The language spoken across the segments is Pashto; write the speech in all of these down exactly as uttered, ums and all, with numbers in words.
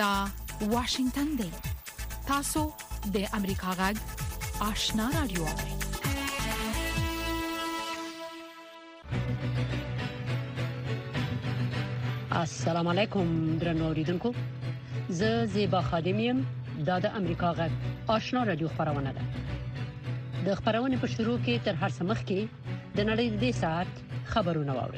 دا واشنگتن دی. تاسو د امریکا غږ آشنا رادیو. السلام علیکم درنو اوریدونکو. زه زیبا خادمیم دا د امریکا غږ آشنا رادیو خبرونه ده. د خبرونه په شروع کې تر هر څه مخکې د نړۍ د ساعت خبرونه واورئ.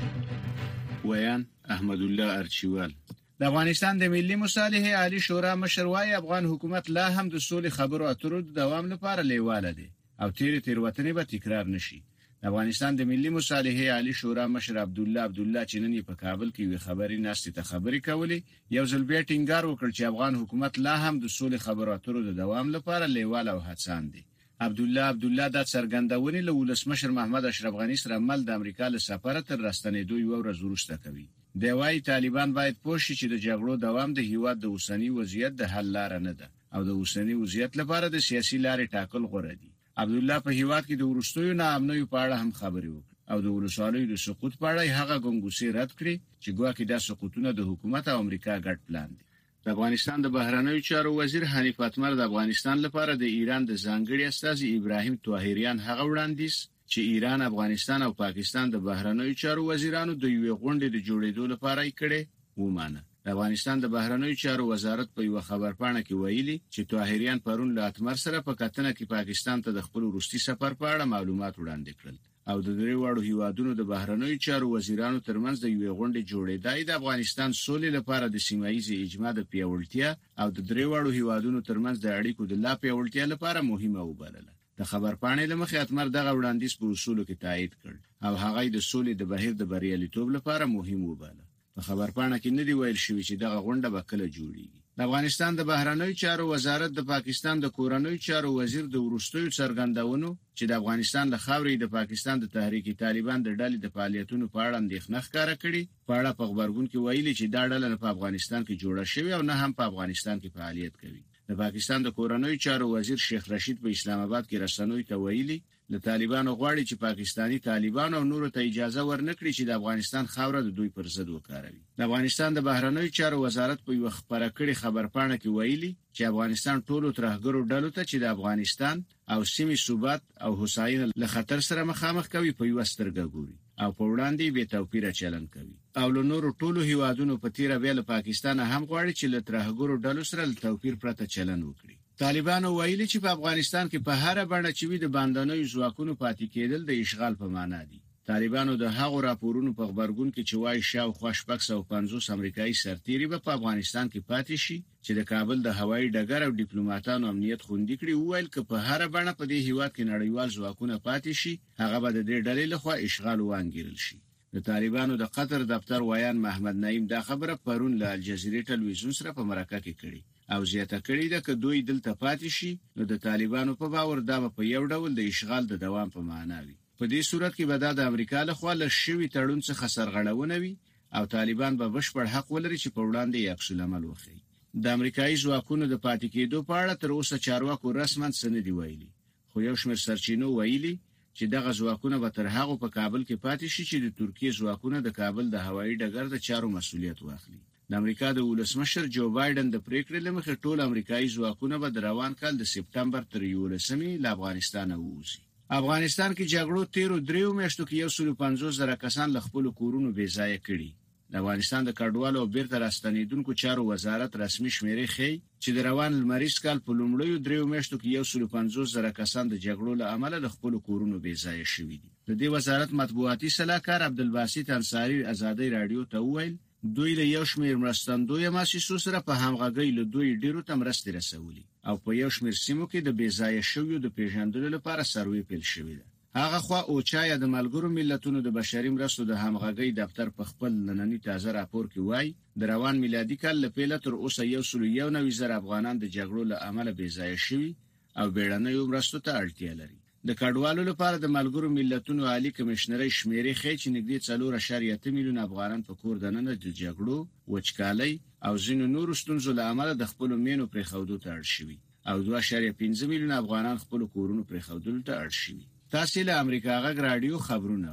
ویان احمد الله ارچیوال. د افغانستان د ملي مصالحې عالی شورا مشر وايي افغان حکومت لا هم د سولې خبرو اترو د دوام لپاره لیواله دی او تیر تیروتنې به تکرار نشي. د افغانستان د ملي مصالحې عالی شورا مشر عبد الله عبد الله چننی په کابل کې وی خبري ناشته ته خبري کولې یو ځل بیا ټینګار وکړ چې افغان حکومت لا هم د سولې خبرو اترو د دوام لپاره لیواله او هڅاند دی. عبد الله عبد الله د څرګندونې له ولسمشر محمد اشرف غنی سره مل د امریکا له سفارت تر راستنېدو یو ورځ وروسته کوي. دی وايي طالبان باید پوه شي چې د جګړو دوام د هیواد د اوسنی وضعیت د حل لار نه ده او د اوسنی وضعیت لپاره د سیاسي لارې ټاکل غوړه دي. عبد الله په هیواد کې د ورستیو ناامنۍ په اړه هم خبري وکړه او د ولسوالیو د سقوط په اړه هغه ګنګوسې رد کړې چې ګواکې دا سقوطونه د حکومت او امریکا ګډ پلان دي. د افغانستان د بهرنیو چارو وزیر حنیف اتمر د افغانستان لپاره د ایران د ځانګړي استازي ابراهیم طاهریان هغه وړاندیز چې ایران، افغانستان او پاکستان د بهرنیو چارو وزیرانو د یوې غونډې د جوړېدو لپاره یې کړې ومانه. د افغانستان د بهرنیو چارو وزارت په یو خبرپاڼه کې ویلي چې طاهریان پرون له اتمر سره په کتنه کې پاکستان ته د خپل وروستي سفر په اړه معلومات وړاندې کړل او د درې وړو هیوادونو د بهرنیو چارو وزیرانو ترمنځ د یوې غونډې جوړېدای د افغانستان سولې لپاره د سیمایي اجماع د پیاوړتیا او د درې وړو هیوادونو ترمنځ د اړیکو د لا پیاوړتیا لپاره مهمه وبلله. د خبرپاڼې له مخې اتمر دغه وړاندیز په اصولو کې تایید کړ او هغه د سولې د بهیر د بریالیتوب لپاره مهم وباله. په خبرپاڼه کې نه دی ویل شوی چې دغه غونډه به کله جوړیږي. د افغانستان د بهرنیو چارو وزارت د پاکستان د کورنیو چارو وزیر د ورستیو څرګندونو چې د افغانستان د خاورې د پاکستان د تحریک طالبان د ډلې د فعالیتونو په اړه اندېښنه ښکاره کړې. په اړه په خبرګون کې ویلي چې دا ډله په افغانستان کې جوړه شوې او نه هم په افغانستان کې فعالیت کوي. د پاکستان د کورنیو چارو وزیر شیخ رشید په اسلام آباد کې رسنوي ته ویلي له طالبانو غواړي چې پاکستانی طالبان او نورو ته اجازه ورنکړي چې د افغانستان خاوره د دوی پر ضد وکاروي. د افغانستان د بهرنیو چارو وزارت په یو خبره کړي خبرپاڼه کې ویلي چې افغانستان ټولو ترهګرو ډلو ته چې د افغانستان او سیمې ثبات او هوساینه له خطر سره مخامخ کوي په یو سترګه ګوري او په وړاندې به توپیر چلن کوي او له نورو ټولو هیوادونو په تیره بیل پاکستان هم غواړي چې له ترهګرو ډلو سره له توپیر پرته چلن وکړي. طالبانو ویلي چې په افغانستان کې په هر بڼه چې وي د باندنیو ځواکونو پاتې کېدل د اشغال په معنا دي. طالبانو د هغو راپورونو په خبرګون کې چې وايي شاوخوا شپږ سوه او پنځوس امریکایي سرتیري به په افغانستان کې پاتې شي چې د کابل د هوایي ډګر او ډیپلوماټانو امنیت خوندي کړي وویل چې په هر بڼه په دې هیواد کې نړیوال ځواکونه پاتې شي هغه به د دې ډلې لخوا اشغال وانګیرل شي. د طالبانو د قطر دفتر ویان محمد نعیم دا خبره پرون له الجزیره ټلویزیون سره په مرکه کې کړي او زیاته کړي ده چې دوی دلته پاتې شي نو د طالبانو په باور دا په یو ډول د اشغال د دوام په معنا وي. په دې صورت کې به د امریکا له خوا له شوی تړون څخه سرغړونه وي او طالبان به بشپړ حق ولري چې په وړاندې یې عکس العمل وکړي. د امریکایي ځواکونو د پاتې کېدو په اړه تر اوسه چارواکو رسماً څه نه دی ویلي خو یو شمېر سرچینو ویلي چې دغه ځواکونه به تر هغه په کابل کې پاتې شي چې د ترکیه ځواکونه د کابل د هوایي ډګر د چارو مسؤلیت واخلي. د امریکا د ولسمشر جو بایدن د پریکړې لمخې ټول امریکایي ځواکونه به د روان کال د سپټمبر تر یولسمې له افغانستان ووځي. افغانستان کې جګړو تیرو دریو میاشتو کې یو سل او پنځوس زره کسان له خپل کورونو بې ځایه کړي. د افغانستان د کډوالو او بیرته راستنیدونکو چارو وزارت رسمي شمیرې ښیي چې د روان لمریز کال په لومړیو دریو میاشتو کې یو سل او پنځوس زره کسان د جګړو له امله له خپل کورونو بې ځایه شوي دي. د دې وزارت مطبوعاتي صلاحکار عبدالباسط انصاری ازادي رادیو ته وویل دوی له یو شمېر مرستندوی مؤسسو سره په همغږۍ له دوی ډیرو ته مرستې رسولي او په یو شمېر سیمو کې د بې ځایه شویو د پیژندلو لپاره سروې پیل شوې ده. هغه خوا اوچا د ملګرو ملتونو د بشري مرستو د همغږۍ دفتر په خپل نننی تازه راپور کې وایي د روان میلادي کال له پیله تر اوسه یو سل او یو نوي زره افغانان د جګړو له امله بې ځایه شوي او بیړنیو مرستو ته اړتیا لري. د کډوالو لپاره د ملګرو ملتونو عالی کمشنري شمیرې ښیي چې نږدې څلور اعشاریه اته میلیون افغانان په کور دننه د جګړو، وچکالۍ او ځینو نورو ستونزو له امله د خپل مینو پرې خودو ته اړ شوي او دوه اعشاریه پنځه میلیون افغانان خپل کورونو پرې خودلو ته اړ شوي. تاسو له امریکا غږ رادیو خبرونه اورئ.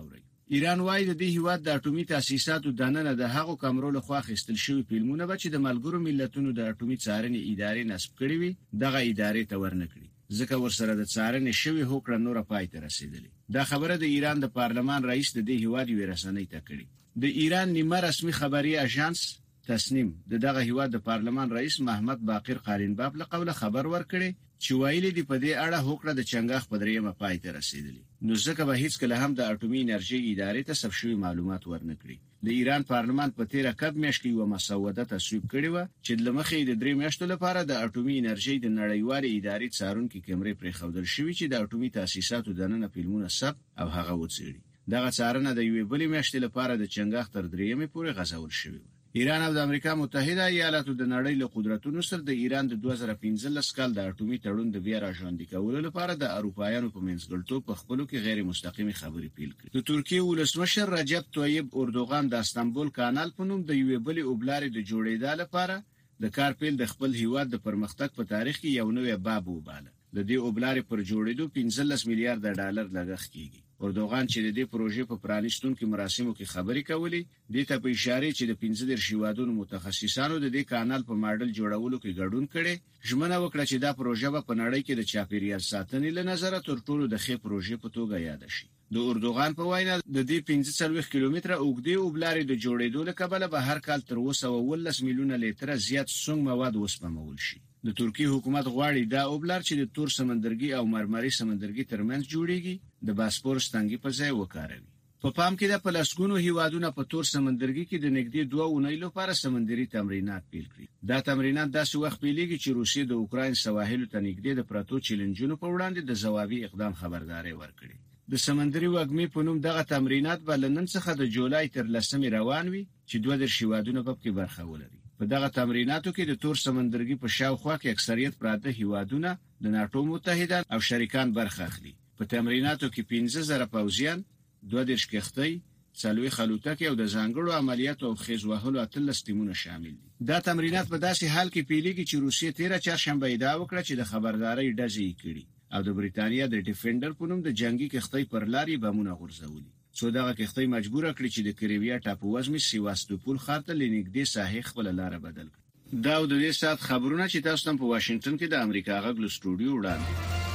ایران وايي د دې هیواد د اټومي تاسیساتو دننه د هغو کمرو له خوا اخیستل شوی فلمونه به چې د ملګرو ملتونو د اټومي څارنې ادارې نصب کړې وي دغه ادارې ته ورنکړي ځکه ورسره د څارنې شوی هوکړه نور پای ته رسیدلې. دا خبره د ایران د پارلمان رئیس د دې هیواد یو رسنۍ ته کړې. د ایران نیمه رسمي خبري اژانس تسنیم د دغه هیواد د پارلمان رئیس محمد باقر قالنباب له قوله خبر ورکړي چې ویلي دی په دې اړه هوکړه د چنګاخ په دریمه پای ته رسیدلې. نو ځکه به هیڅ کله هم د اټومي انرژي ادارې ته ثبت شوی معلومات ورنکړي. د ایران پارلمان په تیر کب میاشت کې یو مسوده تصویب کړې و چې د لمخې د درې میاشتو لپاره د اټومي انرژي د نړیوالې ادارې څارونکو کیمرې پرې خوندل شوې چې د اټومي تاسیساتو دننه فلمونه ثبت او هغه وڅېړي. دغه څارنه د یوې بلې میاشتې لپاره د چنګاخ تر دریمې پورې غځول شوې. ایران او د امریکا متحده ایالاتو د نړۍ له قدرتونو سره د ایران د دوه زره پنځلس کال د اټومي تړون د بیا راژوندي کولو لپاره د اروپایانو په منځګړیتوب په خپلو کې غیر مستقیمي خبرې پیل کړې. د ترکیې ولسمشر رجب طیب اردوغان د استانبول کانال په نوم د یوې بلې اوبلارې د جوړېدا لپاره د کار پیل د خپل هیواد د پرمختګ په تاریخ کې یو نوې باب وباله. د دې اوبلارې پر جوړېدو پنځلس میلیارډ ډالر لګښت کیږي. اردوغان چې د دې پروژې په پرانیستونکو مراسمو کې خبرې کولې د ته په اشاره چې د پنځه دېرش هیوادونو متخصصانو د دې کانال په ماډل جوړولو کې ګډون کړي ژمنه وکړه چې دا پروژه په نړۍ کې د چاپیریال ساتنې له نظره تر ټولو د ښه پروژې په توګه یاد شي. د اردوغان په وینا د دې پنځه څلوېښت کیلومتره اوږدې اوبلارې د جوړېدو له کبله به هر کال تر اوسه ولس میلیونه لیټره زیات سونګ مواد وسپمول شي. د ترکیې حکومت غواړي دا اوبلار چې د تور سمندرګي او مرمري سمندرګي ترمنځ جوړیږي د باسپورس تنګي په ځای وکاروي. په پام کې د پلاسګونو هیوادونو په تور سمندرګي کې د نږدې دوه اونۍ لپاره سمندري تمرینات پیل کړي. دا تمرینات داسې وخت پیلېږي چې روسیې د اوکراین سواحل ته نږدې د پراتو چیلنجونو په وړاندې د ځوابي اقدام خبرداري ورکړي. د سمندري وګمې په نوم دغه تمرینات به له نن څخه د جولای تر لسمې روان وي چې دوه دېرش هیوادونه په کې برخه ولري. په دغه تمریناتو کې د تور سمندرګي په شاوخوا کې اکثریت پراته هیوادونه د ناتو متحدان او شریکان برخه اخلي. په تمریناتو کې پنځه زره پوځیان، دوه دېرش کښتۍ، څلوېښت الوتکې او د ځانګړو عملیاتو او خیز وهلو اتلس ټیمونه شامل دي. دا تمرینات په داسې حال کې پیلېږي چې روسیې تیره چهارشنبه ادعا وکړه چې د خبرداري ډزې کړي او د بریتانیا د ډیفندر په نوم د جنگي کښتۍ پر لارې بمونه غورځولي. څو دغه کښتۍ مجبوره کړې چې د کریویا ټاپو وزمي سیواستوپول ښار ته لنږدې ساحې خپل لار بدل کړي. دا د دې سات خبرونه چې تاسو ته په واشنگټن کې د امریکا غږ له سټوډیو وړاندې.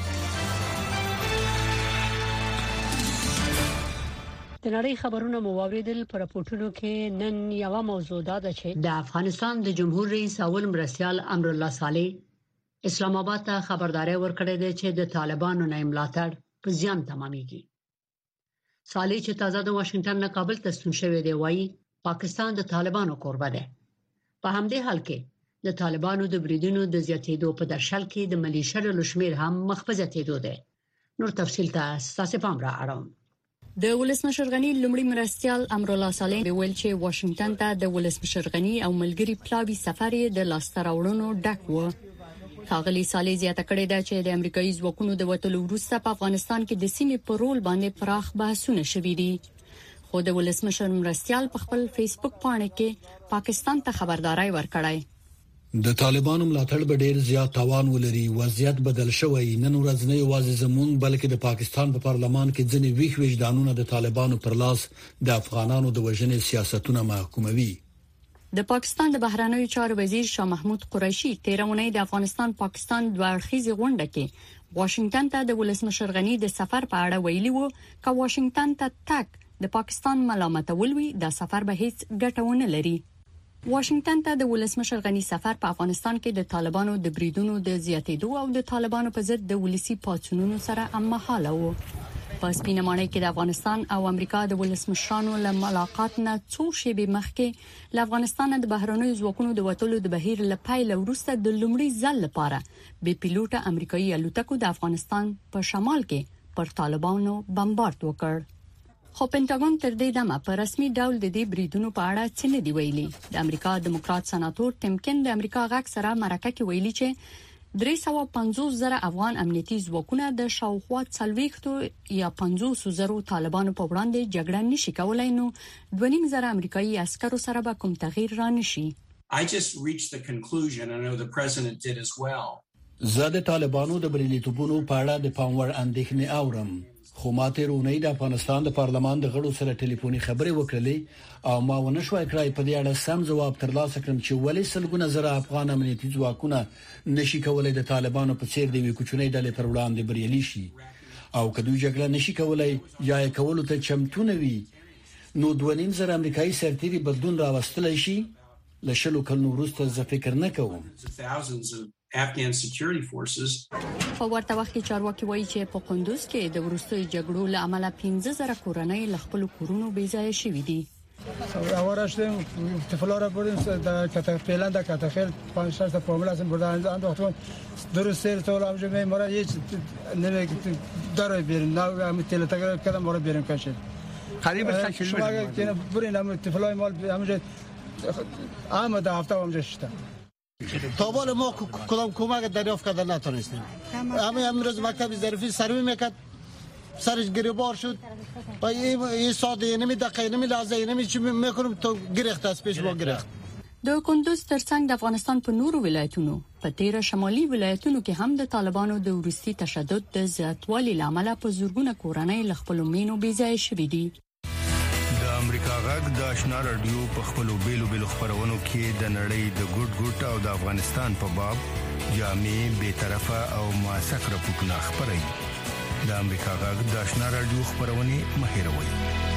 د نړۍ خبرونه مو واوریدل. پر راپورټونو کې نن یو موضوع ده چې د افغانستان د جمهور رئیس اول مرستیال امرالله صالح اسلام آباد ته خبرداري ورکړې ده چې د طالبانو نه ملاتړ په زیان تمامېږي. صالح چې تازه د واشنگټن نه کابل ته ستون شوی دی وایي پاکستان د طالبانو کوربه ده. په همدې حال کې د طالبانو د بریدونو د زیاتېدو په درشل کې د ملیشیا له شمیر هم مخ په زیاتېدو ده. نور تفصیل ته تاسو پام را اړوم. د ولسمشر غنی لومړی مرستیال امرالله صالح ویل چې واشنگټن ته د ولسمشر غنی او ملګری پلاوی سفر د لاستراوړونو ډک و. ښاغلي صالح زیاته کړې ده چې د امریکایي ځواکونو د وټلو وروسته په افغانستان کې د سیمې پر رول باندې پراخ بحثونه شوي دي. خو د ولسمشر مرستیال په خپل فیسبوک باندې کې پاکستان ته خبرداري ورکړای. د طالبانو ملاتړ به ډیر زیات توان ولري. وضعیت بدل شوی. نن ورځ نه یوازې زموږ بلکې د پاکستان په پارلمان کې ځینې ویښ وجدانونه د طالبانو پر لاس د افغانانو د وژنې سیاستونه محکوموي. د پاکستان د بهرنیو چارو وزیر شاه محمود قریشي تیرونی د افغانستان پاکستان دوه اړخیزه غونډه کې واشنگټن ته د ولسمشر غنی د سفر په اړه ویلي وو چې واشنگټن ته تک د پاکستان ملامتول وی د سفر به هیڅ ګټه ونه لري. واشنگټن ته د ولسمشر غنی سفر په افغانستان کې د طالبانو د بریدونو د زیاتېدو او د طالبانو په ضد د ولسی پاتونونو سره هممهاله وو. په سپینمانه کې د افغانستان او امریکا د ولسمشرانو له ملاقات نه څو شېبې مخکې له افغانستان د بهرنیو ځواکونو د وټلو د بهیر له پیل وروسته د لومړي ځل لپاره بې پیلوټه امریکایي الوتکو د افغانستان په شمال کې پر طالبانو بمبارد وکړ. خو پینټاګون تر دې دمه په رسمي ډول د دې بریدونو په اړه څه نه دی ویلي. د امریکا دیموکرات سناتور ټیم کین د امریکا غاک سره مرکه کې ویلي چې درې سوه پنځوس زره افغان امنیتي ځواکونه د شاوخوا څلوېښت یا پنځوس زره طالبانو په وړاندې جګړه نشي کولای، نو دوه نیم زره امریکایي عسکرو سره به کوم تغییر را نشي. I just reached the conclusion, I know the president did as well. زه د طالبانو د بریالیتوبونو په اړه د پام وړ اندېښنې اورم. خو ماته رونی د افغانستان د پارلمان د غړو سره ټلیفوني خبرې وکړلې او ما ونه شوای کړای په دې اړه سم جواب ترلاسه کړم چې ولې سلګونه زره افغان امنیتي ځواکونه نشي کولای د طالبانو په څیر دی کوچنۍ ډلې پر وړاندې بریالي شي او کدو جګړه نشي کولای یا کولو ته چمتونه وي نو دوه زره امریکایي سرتیري بدون راوستل شي لشلو کلنو وروسته زه فکر نه کوم Afghan security forces. په ورته وخت کې چارواکي وایي چې په قندوز کې د ورستۍ جګړو له امله پنځه زره کورنۍ له خپل کورونو بې ځای شوې دي. اورشتیم تفلارا بودیم در کاتافیلان در کاتافیل پنج شش تا فامیل هستیم بردن انداختون درست سر طول همجا می مرا هیچ نمی داره بریم نه هم تلتاگر کدام مرا بریم کشید قریب است که شما که برین هم تفلای مال همجا همه ده هفته همجا شده تا بال ما کدام کمک دریافت کرده نتونستیم همه امروز مکتب ظریفی سروی میکرد سرش گریبار شد و این ساده نمی دقیقه نمی لحظه نمی چی میکنم تو گرخت از پیش ما گرخت د کندوز ترڅنګ د افغانستان په نورو ولایتونو په تیر شمالي ولایتونو کې هم د طالبانو د ورستي تشدد د زیاتوالي لامل په زورګونه کورنۍ ل خپل مینو بې ځای شوې دي. د امریکا غږ د آشنا رادیو په خپل بیلو بیلو خبرونو کې د نړۍ د ګډ ګډ او د افغانستان په باب جامع به طرفه او موثق راپورټونه خبري. د امریکا غږ د آشنا رادیو خبرونه مهیروي.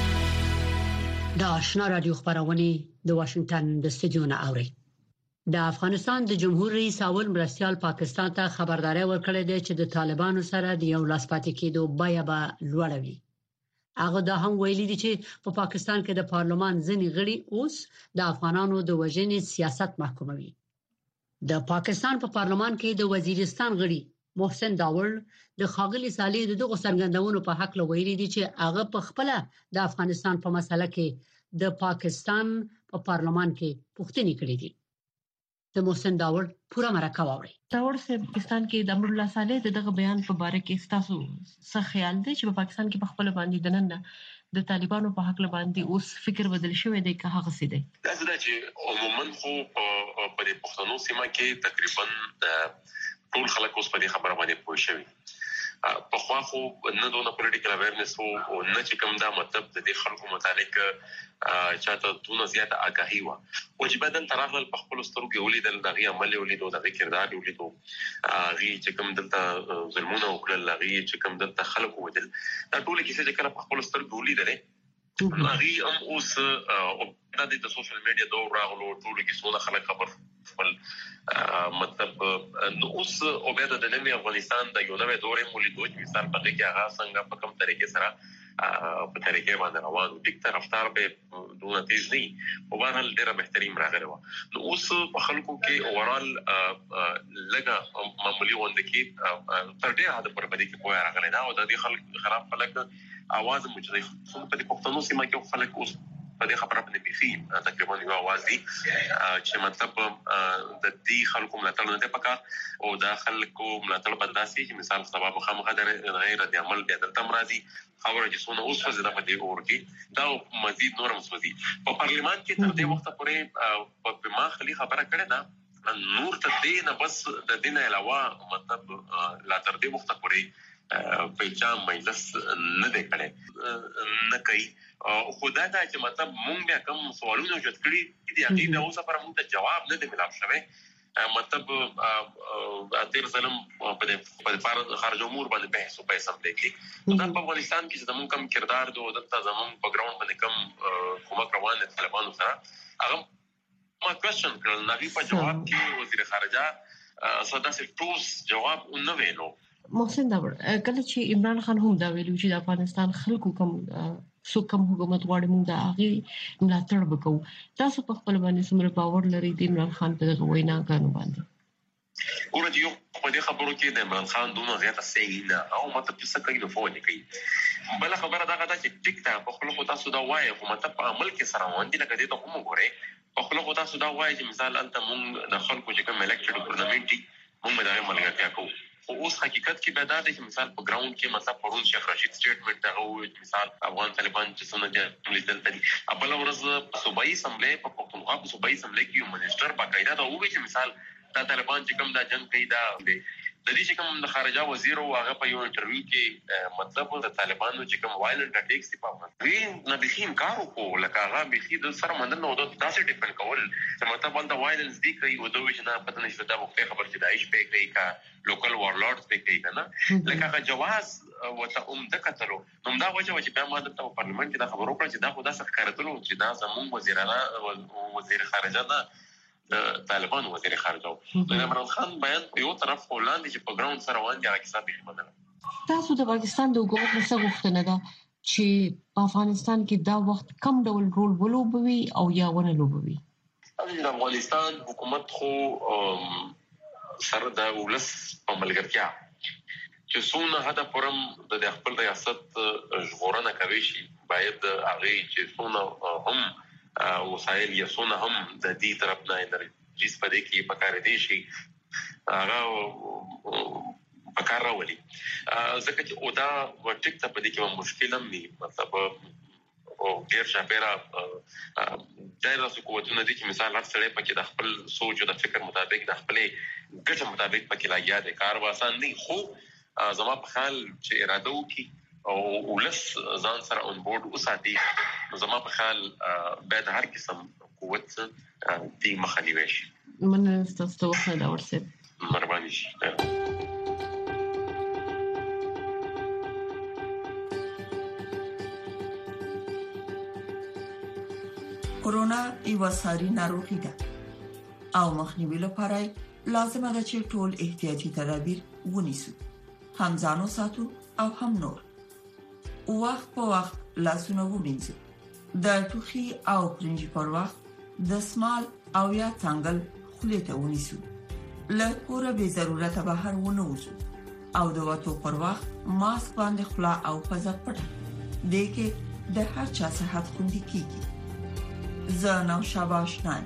د آشنا رادیو خبرونه د واشنگټن د استودیو نه اوري. د افغانستان د جمهور رئیس اول مرستيال پاکستان ته خبرداري ورکړې ده چې د طالبانو سره د یو لاس پاتې کېدو بیا به لوړوي. هغه دا هم ویلي دي چې په پا پاکستان کې د پارلمان ځینې غړي اوس د افغانانو د وژنې سیاست محکوموي. د پاکستان په پا پارلمان کې د وزیرستان غړي محسن داور د خاغلی صالح دغه څرګندونو په حق لویلي دي چې هغه په خپل د افغانستان په مسله کې د پاکستان په پا پارلمان کې پوښتنې کړې دي. د محسن داور پورا مرکه واوري. داور سه پاکستان کې د امر الله صالح دغه بیان په باره کې تاسو څه خیال دی چې په پاکستان کې په خپل باندې د نن د طالبانو په حق باندې اوس فکر بدل شوی دی که هغه څه دی؟ دا چې عموما خو په پښتنو سیمه کې تقریبا ټول خلک اوس په دې خبره باندې پوه شوي. په خو خو نه دونه پولیټیکل اویرنس او نه چې کوم دا مطلب د دې خلکو متعلق چاته دونه زیاته آگاهی و او چې بدن طرفل په خپل سترګو ولیدل دغه عمل ولیدو دغه کردار ولیدو غي چې کوم دلته ظلمونه وکړل غي چې کوم دلته خلکو ودل دا ټول کیسه چې کله په خپل سترګو ولیدل غي هم اوس د د سوشل میډیا دور راغلو ټول کیسونه خلک خبر خپل مطلب نو اوس او بیا د نوې افغانستان د یو نوې دورې مولیدو چې مثال په کې هغه څنګه په کوم طریقې سره په طریقې باندې روان ټیک طرفدار به دونه تیز نه او بهرحال ډیره بهترین راغلی و. نو اوس په خلکو کې اورال لګه معمولی وند کې تر ډیره حد پر باندې کې پوهه راغلی دا او د دې خلک خراب خلک आवाज مجري څو په پښتنو سیمه کې خلک اوس په دې خبره باندې بيخي تقریبا یو आवाज دي چې مطلب د دې خلکو ملاتړ نه پکا او د خلکو ملاتړ بداسي چې مثال سبب خامخا د غیر د عمل د تمرازي خبره چې څونه اوس فزیدا په دې اورګي دا مزید نور مسودي په پارلیمان کې تر دې وخت پورې په ما خلی خبره کړې ده نور ته دې نه بس د دې نه علاوه مطلب لا تر دې وخت پورې په جام مجلس نه دی کړي نه کوي خدای دا چې مطلب مونږ بیا کوم سوالونه جوړ کړی دي هغه د اوسه پر مونږ ته جواب نه دی ملاو شوی مطلب اتیر ظلم په په خارج امور باندې بحث او پیسې هم لیکي دا په افغانستان کې زموږ کم کردار دو دلته زموږ بیک ګراوند باندې کم کومک روان دي طالبانو سره هغه ما کوېشن کړل نغي په جواب کې وزیر خارجه صدا سي ټوس جواب نه ویلو. محسن داور کله چې عمران خان هم دا ویلو چې د افغانستان خلکو کوم سو کوم حکومت غواړي موږ د هغه ملاتړ وکړو تاسو په خپل باندې څومره باور لرئ د عمران خان په دغه ویناګانو باندې؟ ورته یو په دې خبرو کې د عمران خان دونه زیاته صحیح نه او مطلب څه کوي نو فوج کوي بل خبره دا غدا چې ټیک ته په خپل خو تاسو دا وایي خو مطلب په عمل کې سره وندي لکه دې ته هم وګورئ په خپل خو تاسو دا وایي چې مثال انت مونږ د خلکو چې کوم الیکټډ ګورنمنت مونږ دا ملګرتیا کوو اوس حقیقت کې پیدا دي چې مثال په ګراوند کې مثلا پرون شیخ رشید سټیټمنټ هغه مثال افغان طالبان چې څنګه دي لیدل دي خپل ورځ صوبایي اسمبلی په پښتونخوا په صوبایي اسمبلی کې یو منیسټر باقاعده دا وایي چې مثال دا طالبان چې کوم دا جنگ کوي دا د دې چې کوم د خارجه وزیر او هغه په یو انټرویو کې مطلب د طالبانو چې کوم وایلنت اټیکس په اړه وی نه بخیم کارو کو لکه هغه بخي د سره مندل نو د تاسو ډیپند کول چې مطلب د وایلنس دی کوي او دوی چې نه پته نشته دا په خبر چې دایښ په کوي کا لوکل وارلورډز په کوي کنه لکه هغه جواز وته اوم د کتلو نو دا وجه چې په ماده په پارلیمنت کې دا خبرو کړ چې دا خو دا څه ښکارتلو چې دا زمون وزیرانه وزیر خارجه نه طالبان وزیر خارجه د عمران خان بیان په یو طرف ولاندې چې په ګراوند سره وانه هغه کیسه به بدله تاسو د پاکستان د حکومت څخه غوښتنه ده چې په افغانستان کې دا وخت کم ډول رول ولوبوي او یا ونه لوبوي د افغانستان حکومت خو سره د ولس په ملګرتیا چې څونه هدا پرم د خپل ریاست ژغورنه کوي شي باید هغه چې څونه هم وسایل یا څونه هم د دې طرف نه انرژي سپدې کې پکاره دي شي هغه پکار راولي ځکه چې او دا ټیک ته پدې کې مشکل هم ني مطلب او ډیر شپره دایره حکومتونه دي چې مثال هر څړې پکې د خپل سوچ او د فکر مطابق د خپل ګټه مطابق پکې لاګیا دي کار واسان دي خو زما په خیال چې اراده وکي او ولس ځان سره اون بورډ وساتي زما په خیال بعد هر قسم قوت دي مخالفه شي من تاسو ته دا ورسېد مهرباني شي کرونا یو ساري ناروغي ده او مخنیوي لپاره لازم ده چې ټول احتیاطي تدابیر ونیسو هم ځانو ساتو او هم نور وخت په وخت لاسونه ومینځو د ټوخي او پرنجي پر وخت د سمال او یا څنګل خولې ته ونیسو له کوره به ضرورت بهر ونه وځو او د وټو پر وخت ماسک باندې خلا او پزه پټه دې کې د هر چا صحت خوندي کیږي زه نو شاباش نه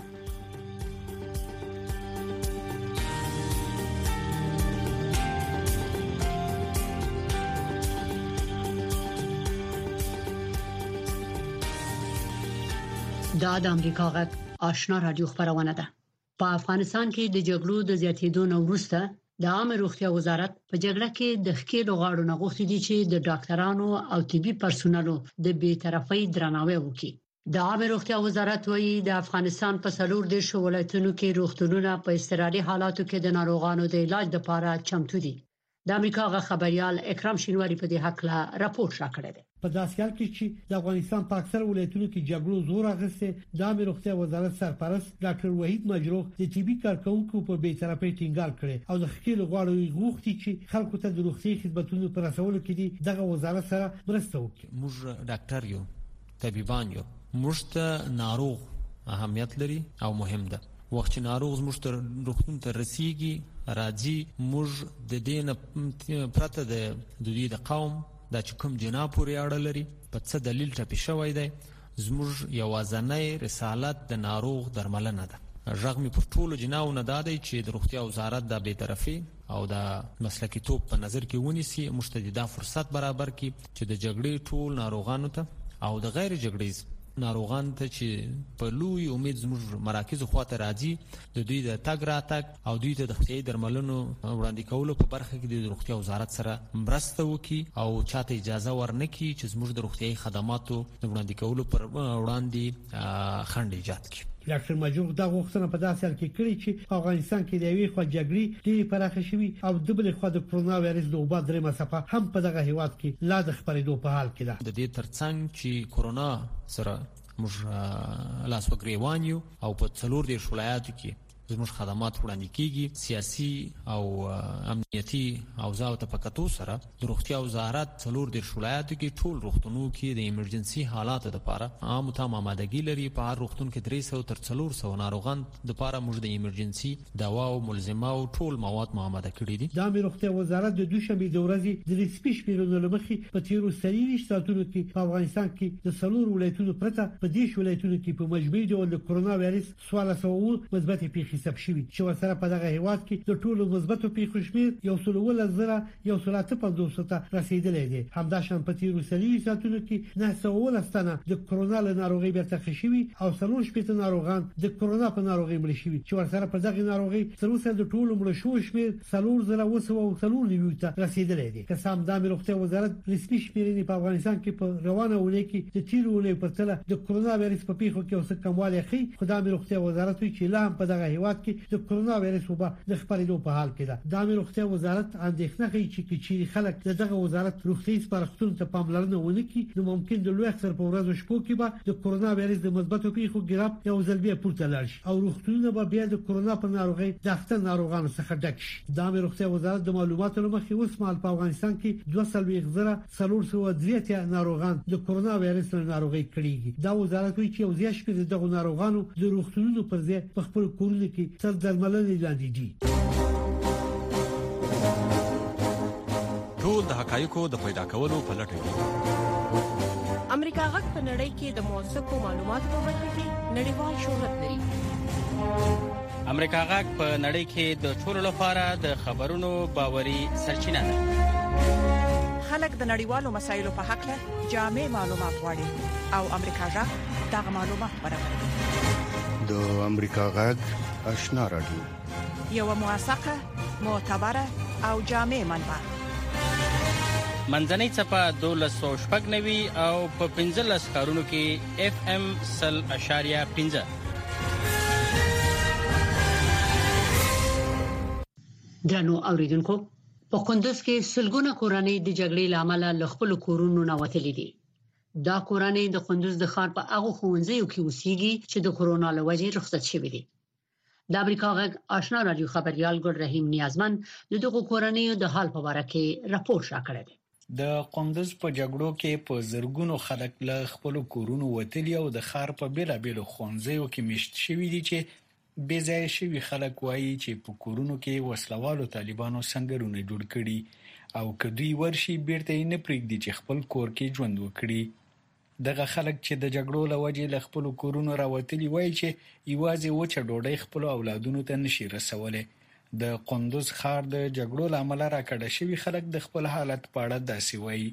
دا د امریکا غږ آشنا رادیو خبرونه ده په افغانستان کې د جګړو د زیاتېدو نه وروسته د عامه روغتیا وزارت په جګړه کې د ښکېلو غاړو نه غوښتي دي چې د ډاکټرانو او طبي پرسونلو د بی‌طرفۍ درناوی وکړي د عامه روغتیا وزارت وایي د افغانستان په څلور دیرش ولایتونو کې روغتونونه په اضطراري حالاتو کې د ناروغانو د علاج لپاره چمتو دي د امریکا غږ خبريال اکرام شینواری په دې حق لا راپور راکړی دی په داسې حال کې چې د افغانستان په اکثر ولایتونو کې جګړو زور اخیسته د عامه روغتیا وزارت سرپرست ډاکټر وحید مجروح د طبي کارکونکو په بی‌طرفۍ ټینګار کړي او د خپل غواړي غوښتي چې خلکو ته د روغتي خدماتو پر رسولو کې دغه وزارت سره مرسته وکړي موږ ډاکټر یو طبيبان یو موږ ته ناروغ اهمیت لري او مهم ده وخت چې ناروغ زموږ ته روغتون ته رسیږي راځي موږ د دین پرته د دوی د قوم دا چې کوم جنا پورې اړه لري په څه دلیل ټاپي شوی دی زموږ یوازنۍ رسالت د ناروغ درملنه ده رغم پر ټولو جناو نه دادی چې د روغتیا وزارت د بی‌طرفۍ او د مسلکي توپ په نظر کې ونیسي مشتدیده فرصت برابر کړي چې د جګړې ټول ناروغانو ته او د غیر جګړې ناروغان ته چې په لوی امید زموږ مراکز خواته راځي د دوی د تګ راتګ او دوی ته د روغتیايي درملنو وړاندې کولو په برخه کې د روغتیا وزارت سره مرسته وکړي او چاته اجازه ورنکړي چې زموږ د روغتیايي خدماتو وړاندې کولو پر وړاندې خنډ ایجاد کړي ډاکټر مجروح دا غوښتنه په داسې حال کې کړې چې په افغانستان کې د یوې خوا جګړې ډېرې پراخه شوې او د بلې خوا د کرونا وایرس د وبا درې مسافه هم په دغه هیواد کې لا د خبرېدو په حال کې ده د دې ترڅنګ چې کرونا سره موږ لاس وګریوان یو او په څلور دیرش ولایاتو کې زموږ خدمات وړاندې کیږي سیاسي او امنیتي اوضاع ته پکاتو سره د روغتیا وزارت څلور دیرش ولایاتو کې ټول روغتونو کې د ایمرجنسي حالاتو لپاره عام تام آمادګي لري په هر روغتون کې درې سوه تر څلور سوه ناروغان لپاره موږ د ایمرجنسي دوا او ملزمه او ټول مواد آماده کړي دي د روغتیا وزارت د دوشنبه د ورځې د نسبي شمیرونو لمخې په تیرو سلیریش ساعتونو کې په افغانستان کې د څلور ولایتونو پرته په دې ولایتونو کې په مجموعي ډول د کرونا وایرس سوال سوه مثبت پیښې حساب شوی چې ورسره په دغه هیواد کې د ټولو مثبتو پیښو شمیر یو سل ولزره یو سل پنځوس ته رسیدلې دي. همداشان په تیرو سلي ساتونو کې نه سوال ستنه د کرونا له ناروغي بیرته خشوي او څلور شپږ ناروغان د کرونا په ناروغي مړ شوي چې ورسره په دغه ناروغي څلور د ټولو مړ شو شمیر څلور زره وسو او څلور نیو ته رسیدلې دي. قسم د روغتیا وزارت رسمي شمیرې په افغانستان کې په روانه ولې کې د تیرو ولې په تله د کرونا وایرس په پیښو کې اوس کموالی خي. خدای روغتیا وزارت چې لا هم په دغه هیواد کې د کرونا وایرس وبا د خپرېدو په حال کې ده. د روغتیا وزارت اندېښنه کوي چې چې خلک دغه وزارت روغتي سپارښتنو ته پاملرنه ونه کړي نو ممکن د لوی اکثر په ورځو شپو کې به د کرونا وایرس د مثبتو پیښو ګراب یو ځل بیا پورته لاړ شي او روغتونونه به بیا د کرونا په ناروغي د اختر ناروغانو څخه ډک شي. د روغتیا وزارت د معلوماتو لمخې اوس مال په افغانستان کې دوه سل زره څلور سوه درې ناروغان د کرونا وایرس له ناروغي کړيږي. دا وزارت وایي چې یو ځای شپږ دغه ناروغانو د روغتونونو پر ځای په خپل کورونو کې تر درملنې لاندې دي. ټول د حقایقو د پیدا کولو په لټه کې امریکا غږ په نړۍ کې د موثقو معلوماتو په برخه کې نړیوال شهرت لري. امریکا غږ په نړۍ کې د ټولو لپاره د خبرونو باوري سرچینه ده. خلک د نړیوالو مسایلو په حق له جامع معلومات غواړي او امریکا غږ دغه معلومات برابروي. د امریکا غږ آشنا رادیو یو موثقه معتبره او جامع منبع. منځنۍ چپه دولس سوه شپږ نوي او په پنځلس ښارونو کې اف ام سل اشاریه پنځه. درنو اوریدونکو په کندز کې سلګونه کورنۍ د جګړې لامل له خپل کورونو نه وتلې دي. دا کورنۍ د کندز د ښار په هغه ښوونځیو کې اوسېږي چې د کرونا له وجې رخصت شوي دي. د امریکا غږ آشنا رادیو خبريال ګل رحیم نیازمن دغه کورنۍ د حال په اړه کې راپور شاکړی دی. د کندز په جګړو کې په زرګونو خلک له خپل کورونو وتلي او د ښار په بیلابېلو ښوونځیو کې مشت شوي دي چې بې ځای شوي خلک وایي چې په کورونو کې وسلوالو طالبانو سنگرونه جوړ کړي او کدوې ورشي بیرته نه پریږدي چې خپل کور کې ژوند وکړي. دغه خلک چې د جګړو له وجې له خپل کورونو راوتلي وایي چې یوازې وچه ډوډۍ خپل اولادونو ته نشي رسولای. د کندز ښار د جګړو لامل راکړه شوی خلک د خپل حالت په اړه داسې وایي.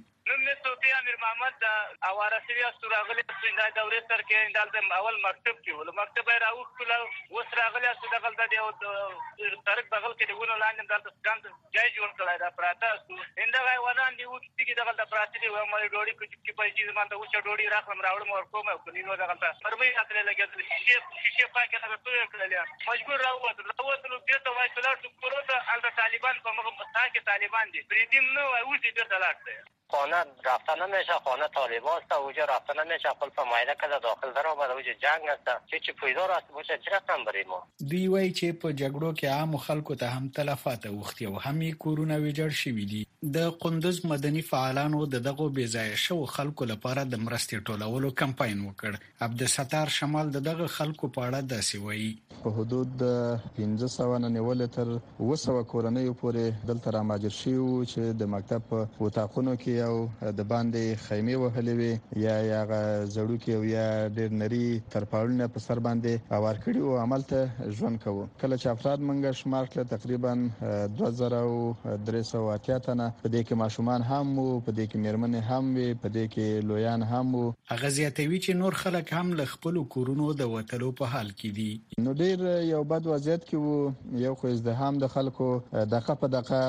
محمد د اوارسوي استراغلي د دورې سر کې د اول مکتب کې ول مکتب راوښتل اوس راغلی چې دغه د یو طرق بغل کې دغه لاندې د ځان ځای جوړ کړی دا پراته انده غوانان دی وو چې دغه د پراته دی مې ډوډۍ کې په چې زما ته وچه ډوډۍ راخلم راوړم ورکوم او کینو دغه مرمۍ اخلي لګېدل شیشه شیشه پاکه نه ټول کړل مجبور راووت راووت نو بیرته وای کلار د کورونا ال طالبان په مخه کې طالبان دي بریدیم نو او دې بیرته لاړ خانه رفتن نمیشه، خانه طالبان است، اوجا رفتن نمیشه، خپل فمایده کده داخل در آمده اوجا جنگ است، چه چی پویدار است بوده چه رقم بریم ما. دوی وایي چې په جګړو کې عام خلکو ته هم تلفات اوختي او هم کورونه ویجاړ شوي دي. د کندز مدني فعالانو د دغه بې ځای شو خلکو لپاره د مرستې ټولولو کمپاین وکړ. عبدالستار شمال د دغه خلکو په اړه داسې وایي. په حدود پنځه سوه نه نیول تر اوه سوه کورنۍ پورې دلته را ماجر شي چې د مکتب په وطاقونو کې او د باندې خیمه وهلې وي یا یا زړو کې او یا ډېر نری ترپاړونه په سر باندې اوار کړي او عمل ته ژوند کوو. کله چې افراد منګه شمار کړ تقریبا دوه زره درې سوه اتیا تنه په دې کې ماشومان هم وو، په دې کې میرمنې هم وي، په دې کې لویان هم وو. هغه زیاتوي چې نور خلک هم له خپل کورونو د وټلو په حال کې دي. نو ډېر یو بد وضعیت کې وو، یو خو ازدحام د خلکو دغه په دغه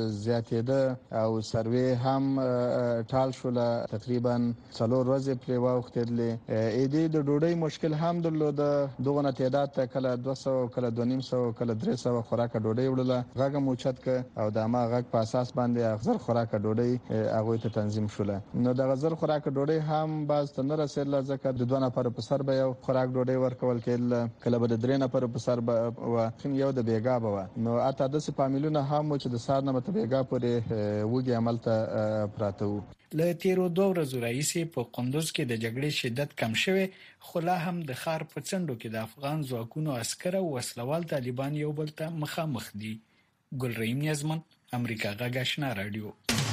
زیاتېده او سروي هم ټال شول. تقریبا څلور ورځې پرې واوښتلې. اې دې د ډوډۍ مشکل هم درلود. دغه تعداد ته کله دوه سوه کله دوه نیم سوه کله درې سوه خوراک ډوډۍ وړله. غږ مو چت ک او د ما غږ په اساس باندې اغزر خوراک ډوډۍ هغه ته تنظیم شول. نو د غزر خوراک ډوډۍ هم باز ته نه رسېدله ځکه د دوه نفر په سر به یو خوراک ډوډۍ ورکول کېدل، کله به د درې نفر په سر به یو د بیګا به. نو اته داسې فامیلونه هم چې د سار نه مت بیګا پورې وګي عمل ته پراته وو. له تیرو دوه ورځو راهیسې په کندز کې د جګړې شدت کم شوی، خو لا هم د ښار په څنډو کې د افغان ځواکونو عسکر او وسلوال طالبان یو بل ته مخامخ دي. ګل رحیم نیازمن، امریکا غږ آشنا رادیو.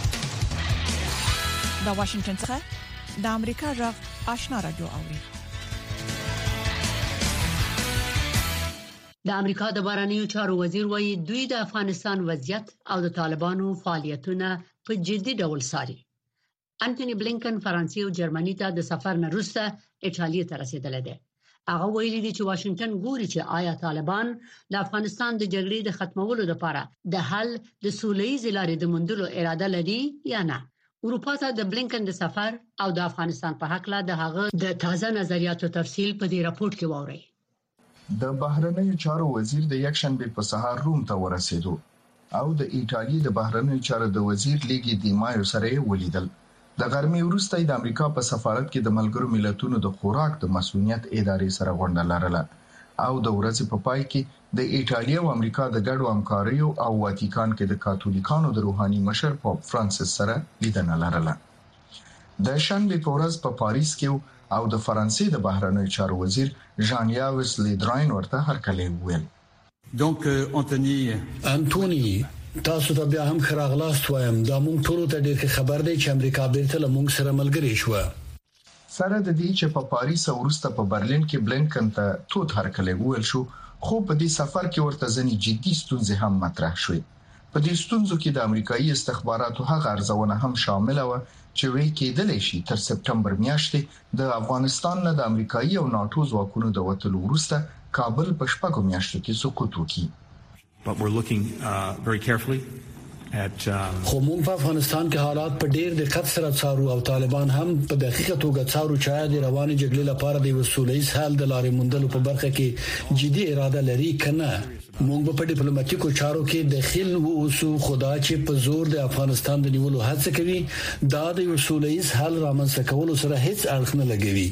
د واشنگټن څخه د امریکا غږ آشنا رادیو اوري. د امریکا د بهرنیو چارو وزیر وایي دوی د افغانستان وضعیت او د طالبانو فعالیتونه په جدي ډول څاري. انټونی بلینکن فرانسې او جرمني ته د سفر نه وروسته ایټالیا ته رسیدلی دی. هغه ویلي دي چې واشنگټن ګوري چې آیا طالبان د افغانستان د جګړې د ختمولو لپاره د حل د سوله‌ییز لارې د موندلو اراده لري یا نه. اروپا ته د بلینکن د سفر او د افغانستان په حق له د هغه د تازه نظریاتو تفصیل په دې راپورټ کې واوري. د بهرنیو چارو وزیر د یکشنبه په سهار روم ته ورسېدو او د ایټالیا د بهرنیو چارو د وزیر لیګي دی مایو سره ولیدل. د غرمې وروسته د امریکا په سفارت کې د ملګرو ملتونو د خوراک د مسؤلیت ادارې سره غونډه لرله او د ورځې په پای کې د ایټالیا او امریکا د ګډو همکاریو او واتیکان کې د کاتولیکانو د روحاني مشر پاپ فرانسیس سره لیدنه لرله. د شنبه په ورځ په پاریس کې او د فرانسې د بهرنیو چارو وزیر ژان یاوس لیدراین ورته هرکلی وویل. دونک انټونی انټونی تاسو ته بیا هم خراغلاست وایم دا مونږ ټول ته ډېر خبر دی چې امریکا بیرته لمونږ سره ملګری شو. سره د دې چې په پاریس او وروسته په برلین کې بلینکن ته توت هرکلی وویل شو، خو په دې سفر کې ورته ځنې جدي ستونزې هم مطرح شوې. په دې ستونزو کې د امریکایي استخباراتو هغه ارزونه هم شامل و چې وی کېدلی شي تر سپټمبر میاشتې د افغانستان نه د امریکایي او ناتو ځواکونو د وټلو وروسته کابل په شپږو میاشتو کې سقوط وکړي. But we're looking uh, very carefully at um... خو موږ په افغانستان کې حالات په ډېر دقت سره څارو او طالبان هم په دقیقه توګه څارو چې د رواني جګړې لپاره د وسوله‌ییز حل د لارې موندلو په برخه کې جدي اراده لري کنه. موږ په ډیپلوماټیکو چارو کې داخل وو خدا چې په زور د افغانستان د نیولو هڅه کوي دا د وسوله‌ییز حل رامنځته کولو سره هیڅ اړخ نه لګوي.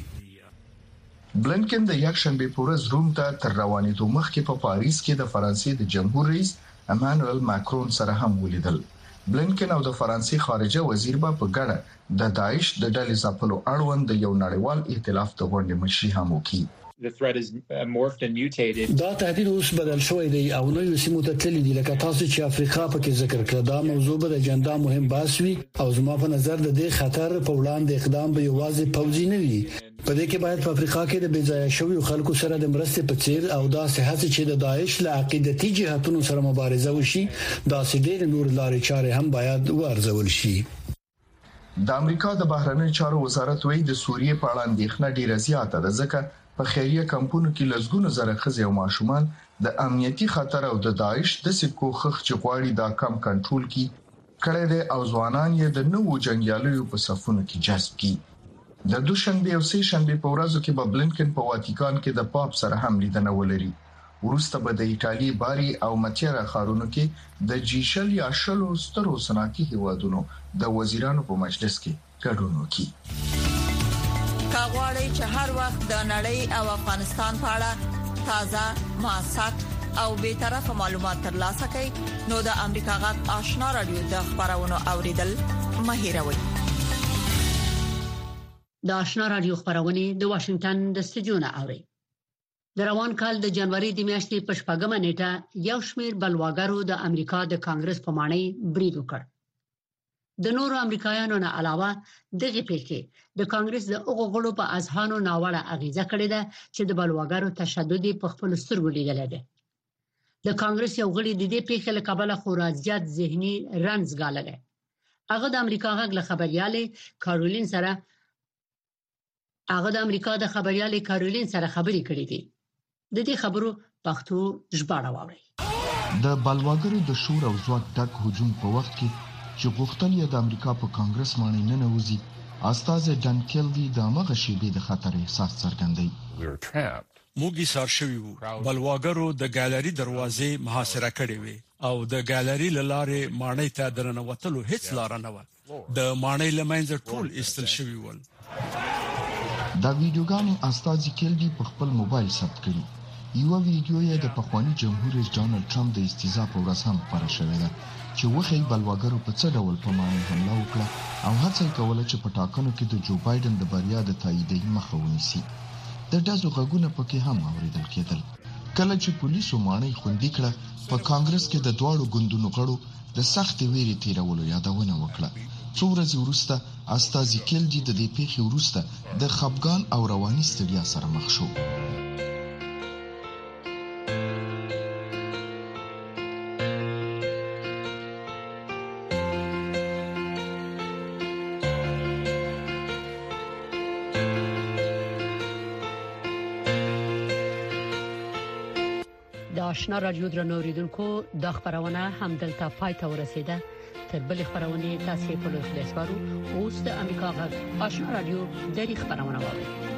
بلینکن د یکشنبه په ورځ روم ته تر روانېدو مخکې په پاریس کې د فرانسې د جمهور رئیس امانوئل ماکرون سره هم ولیدل. بلینکن او د فرانسې خارجه وزیر په ګډه د داعش د ډلې ځپلو اړوند یو نړیوال ائتلاف د غونډې مشري هم وکړي. The threat is uh, morphed and mutated. دا تهدید اوس بدل شوی دی او نوې سیمو ته تللی دی لکه تاسو چې افریقا پکې ذکر کړل. دا موضوع به د اجنډا مهم بحث وي او زما په نظر د دې خطر په وړاندې اقدام به یوازې پوځي نه وي. په دې کې باید په افریقا کې د بېځایه شویو خلکو سره د مرستې په څیر او دا صحت چې د داعش له عقیدتي جهاتونو سره مبارزه وشي دا سړي نور لارې چارې هم باید وارزول شي. د امریکا د بهرنیو چارو وزارت وایي د سوریې په اړه اندېښنه ډیره زیاته ده ځکه په خیریه کمپونو کې لږګونو زره ښځې او ماشومان د امنیتي خطر او د داعش د سکو خخ چې غواړي دا کم کنټرول کړي کړي دي او ځوانان یې د نوو جنگیالیو په صفونو کې جذب کړي. د دوشنبه او سه شنبه په ورځو کې په بلینکن په واتیکان کې د پاپ سره هم لیدنه ولري. ورسته به د ایټالیا باري او متیرا خارونو کې د جیشل یا شلو سترو صنعتي هیوادونو د وزیرانو په مجلس کې ګډون وکړي. کاغوري چې هر وخت د نړۍ او افغانستان په اړه تازه معلومات او به طرفه معلومات ترلاسه کړئ نو د امریکا غږ آشنا رادیو د خبرونو اوریدل مهیروي. د آشنا رادیو خبرونه د واشنگټن د استودیو نه اوري. د روان کال د جنوري د میاشتې په شپږمه نیټه یو شمېر بلواګرو د امریکا د کانګرس په مانۍ برید وکړ. د نورو امریکایانو نه علاوه دغه پیښې د کانګرس د اوغو غړو په اذهانو ناوړه اغیزه کړې ده چې د بلواګرو تشدد په خپل سترګو لیدل دي. د کانګرس یو غړي د دې پیښې له کبله خورا زیات ذهني رنځ ګالل. هغه د امریکا غږ له خبريالې کارولین سره هغه د امریکا د خبريالې کارولین سره خبرې کړې دي. د دې خبرو پښتو ژباړه واوري. د بلواګرو د شور او ځواک ډک هجوم په وخت کې چې غوښتل یې د امریکا په کانګرس باندې نه نوځي استاذ جان کېلدي د مغه شیبې د خطر احساس څرګندوي. موږ سار شوی وو بلواګرو د ګالري دروازې محاصره کړې وي او د ګالري لاره مانۍ ته درنوتلو هیڅ لار نه و. د مانۍ لمنځه ټول استل شوی ول. دا ویډیوګان استاذ کېلدي په خپل موبایل ثبت کړی. یو ویډیو یې د پخوانی جمهور رئیس ډانلډ ټرمپ د استیزا په ورځ هم خپاره شوې ده چې وخی بلواګرو په څه ډول په مانۍ حمله وکړه او هڅه کوله چې په ټاکنو کې د جو بایدن د بریا د تاییدي مخه ونیسي. د ډزو غږونه پکې هم اوریدل کېدل. کله چې پولیسو مانۍ خوندي کړه په کانګرس کې د دواړو ګوندونو غړو د سخت ویري تیرولو یادونه وکړه. څو ورځې وروسته استاذ کېلدي د دې پیښې وروسته د خپګان او رواني ستړیا سره مخ شو. آشنا رادیو درنوریدونکو د خبرونه هم دلته پای ته ورسیده. تر بل خبرونه تاسو په لوي خلاصوارو اوس د امریکا غږ آشنا رادیو د خبرونه واوري.